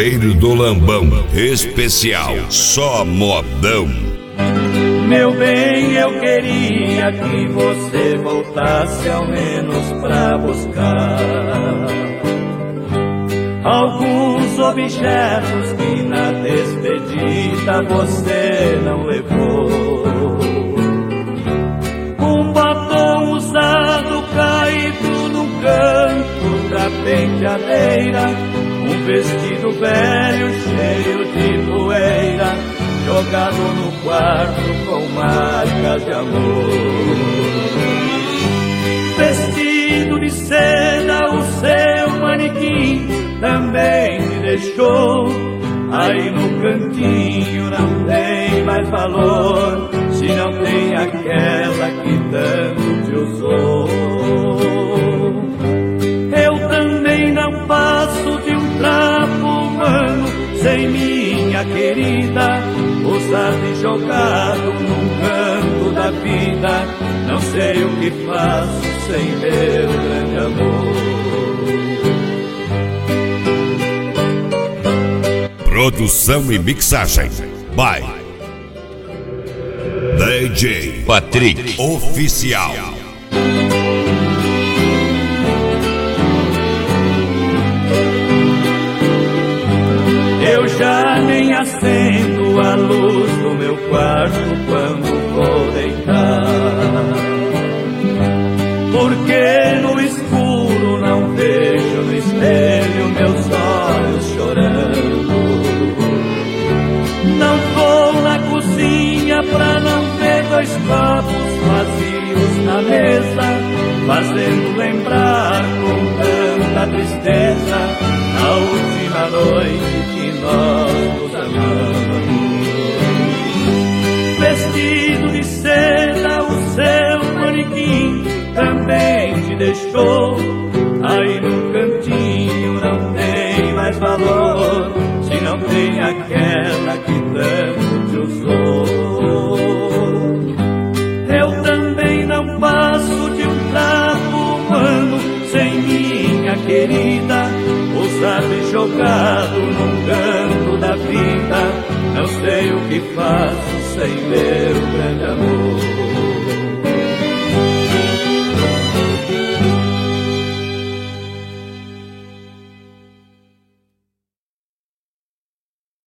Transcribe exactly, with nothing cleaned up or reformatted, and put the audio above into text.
Ferreiro do Lambão, especial Só Modão. Meu bem, eu queria que você voltasse ao menos pra buscar alguns objetos que na despedida você não levou. Um batom usado caído no canto da penteadeira, um vestido velho cheio de poeira jogado no quarto com marcas de amor. Vestido de seda, o seu manequim também me deixou. Aí no cantinho não tem mais valor, se não tem aquela que tanto te usou. Eu também não passo de um trapo humano sem minha querida, usado e jogado num canto da vida. Não sei o que faço sem meu grande amor. Produção e mixagem by D J Patrick Oficial. Eu já nem acendo a luz do meu quarto quando vou deitar, porque no escuro não vejo no espelho meus olhos chorando. Não vou na cozinha pra não ver dois copos vazios na mesa, fazendo lembrar com tanta tristeza a última noite que nós nos amamos. Vestido de seda, o seu manequim também te deixou. Aí no cantinho não tem mais valor, se não tem aquela que tanto te usou. Eu também não passo de um trapo humano sem minha querida, usado e jogado num canto da vida. Não sei o que faço sem meu grande amor.